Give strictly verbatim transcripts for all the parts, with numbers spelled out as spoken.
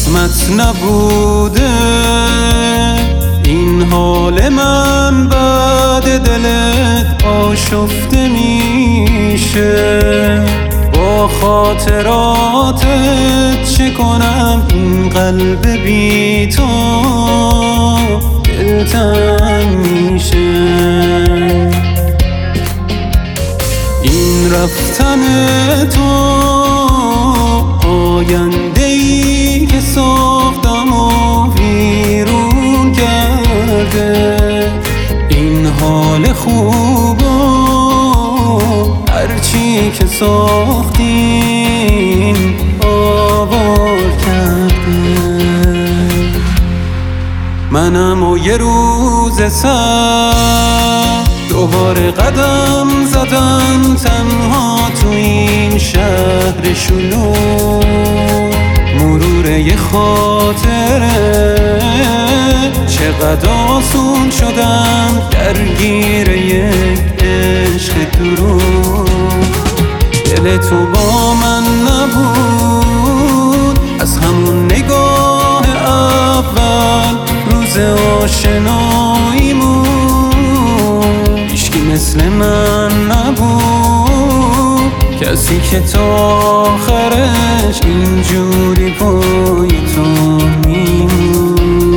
قسمت نبوده این حال من، بعد دلت آشفته میشه. با خاطراتت چه کنم، این قلب بی تو دلتنگ میشه. این رفتن تو آینده ای که ساختم و ویرون کرده. این حال خوب و هرچی که ساختیم آوار کرده. منم و یه روز سر دوباره قدم زدم تنها تو این شهر شلوغ. مرور یه خاطره چقدر آسون شدم درگیر یک عشق دروغ. دل تو با من نبود از همون نگاه اول، روز آشناییمون هیچکی مثل من نبود. کسی که تا آخرش اینجوری پای تو میمون.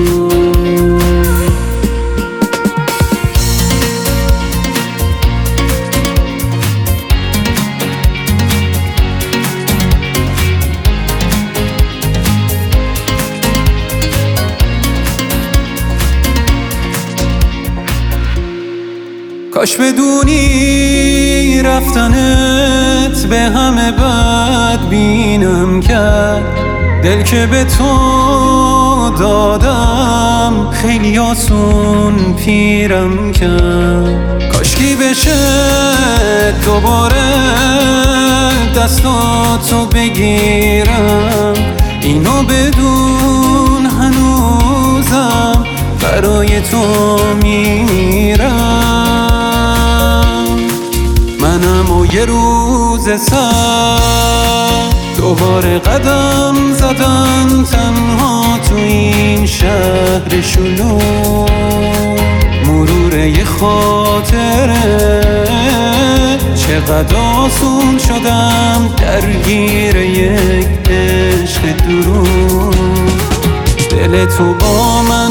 کاش بدونی رفتنت به همه بد بینم کرد. دل که به تو دادم خیلی آسون پیرم کرد. کاشکی بشه دوباره دستاتو بگیرم، اینو بدون هنوزم برای تو میمیرم. منم و یه روز سر دوباره قدم زدم تنها تو این شهر شلوغ. مرور یه خاطره چقدر آسون شدم درگیر یک عشق دروغ. دل تو با من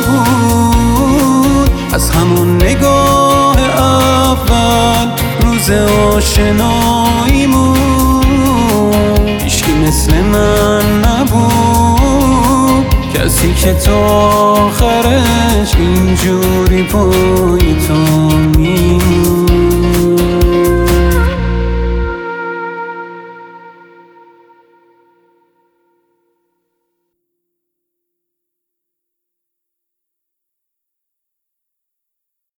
نبود از همون نگاه اول، روز آشناییمون هیچکی مثل من نبود. کسی که تا آخرش اینجوری پای تو میمون.